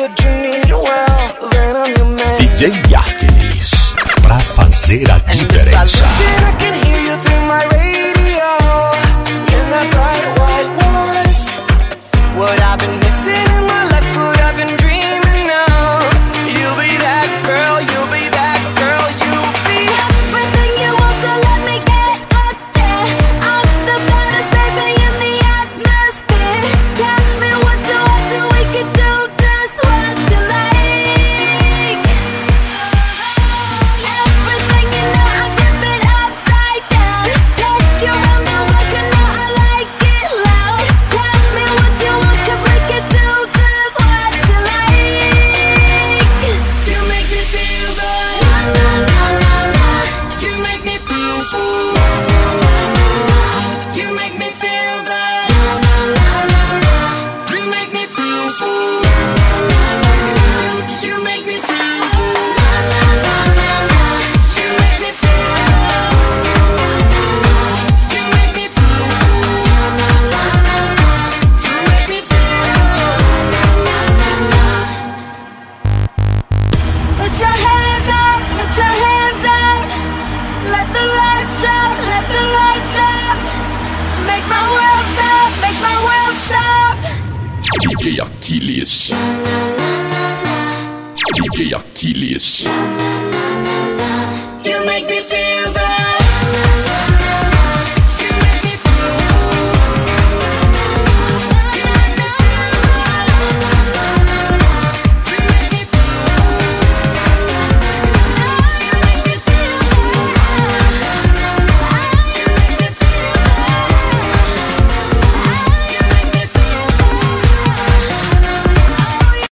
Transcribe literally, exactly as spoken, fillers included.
but you need well, then I'm your man. D J Aquiles, pra fazer a diferença. I can hear you through my radio, in that bright white noise. What I've been missing in my life, what I've been dreaming of. You'll be that girl, you'll be that girl, you'll be everything you want, so let me get out there. I'm the baddest baby in the atmosphere. Tell me what you want, so we can do just what you like. Everything you know, I flip it upside down. Take you around the world, you know I like it loud. Tell me what you want, cause we can do just what you like. You make me feel good. La la la la la. You make me feel so. You make me feel good. You make me feel so. You make me feel good. You make me feel. You make me feel. You make me feel. Put your hands up, put your hands up. Let the lights drop, let the lights drop. Make my world stop, make my world stop. D J Aquiles, D J Aquiles.